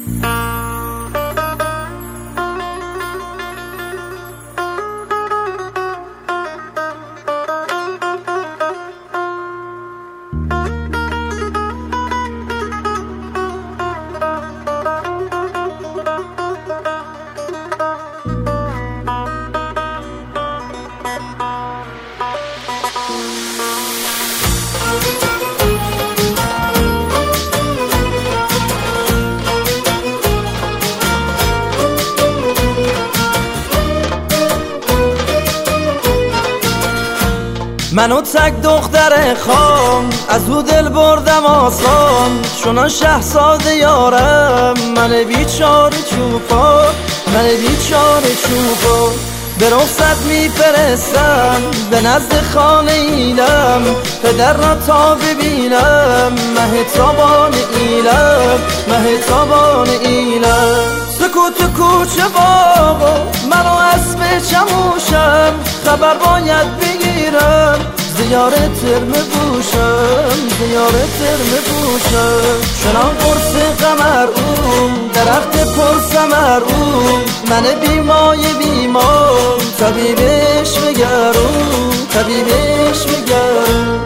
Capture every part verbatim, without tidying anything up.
منو تک دختر خام از او دل بردم آسان، چونان شهزاده یارم من بیچاره چوپا، من بیچاره چوپا. به رخصت میفرستم به نزد خانه ایلم، پدر را تا ببینم مهتابان ایلم، مهتابان ایلم. سکوت کوچه باغ منو اسب چموشم، خبر باید بگیرم زیاره ترم بوشم، زیاره ترم بوشم. چنان قرص قمر اون درخت پر ثمر اون، من بیمای بیمار طبیبش بگرون، طبیبش بگرون.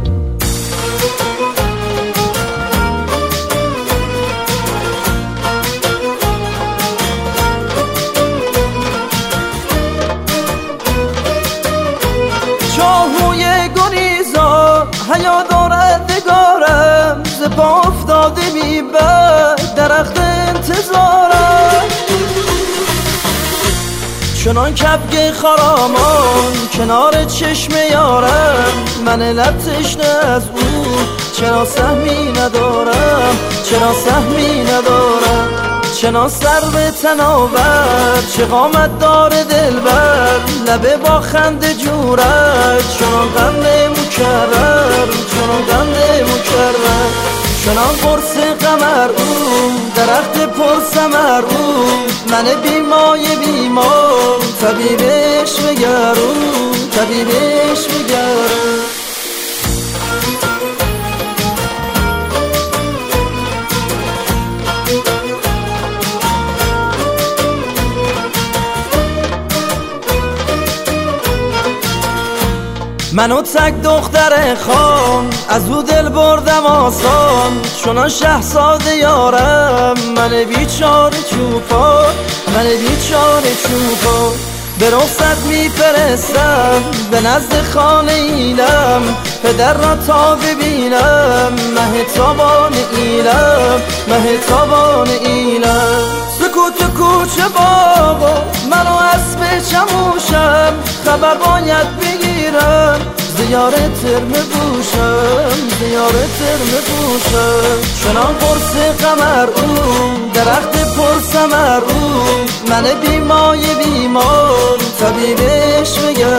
چاهوی گریزا حیا دارد نگارم، ز پا افتاده میبرد درخت انتظارم. چنان کبک خرامان کنار چشم یارم، من لب تشنه از او چرا سهمی ندارم، چرا سهمی ندارم. چنان سر به تناور چه قامت داره دلبر، لبه با خنده جورت چنان قند مکرر، چنان قند مکرر. چنان قرص قمر اون درخت پر ثمر اون، من بیمای بیمار طبیبش بگرون، طبیبش بگرون. منو تک دختر خام از او دل بردم آسان، چونان شهزاده یارم من بیچاره چوپا، من بیچاره چوپا. به رخصت میفرستم به نزد خانه ایلم، پدر را تا ببینم مهتابان ایلم، مهتابان ایلم. سکوت کوچه باغ منو اسب چموشم، خبر باید بگیرم زیاره ترم بوشم، زیاره ترم بوشم. چنان قرص قمر اون درخت پر ثمر اون، من بیمای بیمار طبیبش بگرون.